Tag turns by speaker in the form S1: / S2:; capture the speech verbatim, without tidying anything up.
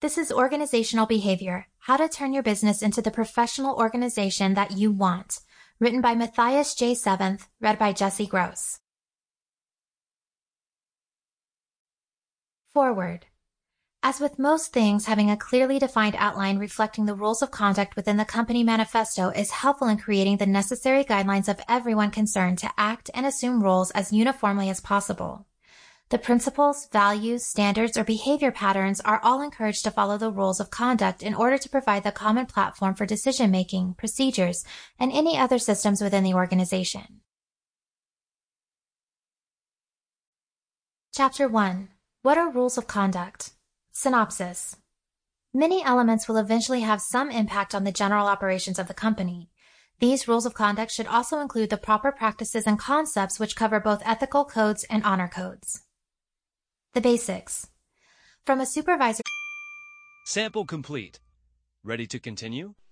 S1: This is Organizational Behavior, How to Turn Your Business into the Professional Organization That You Want, written by Matthias J. Seventh, read by Jesse Gross. Forward. As with most things, having a clearly defined outline reflecting the rules of conduct within the company manifesto is helpful in creating the necessary guidelines of everyone concerned to act and assume roles as uniformly as possible. The principles, values, standards, or behavior patterns are all encouraged to follow the rules of conduct in order to provide the common platform for decision-making, procedures, and any other systems within the organization. Chapter one. What are rules of conduct? Synopsis. Many elements will eventually have some impact on the general operations of the company. These rules of conduct should also include the proper practices and concepts which cover both ethical codes and honor codes. The basics. From a supervisor.
S2: Sample complete. Ready to continue?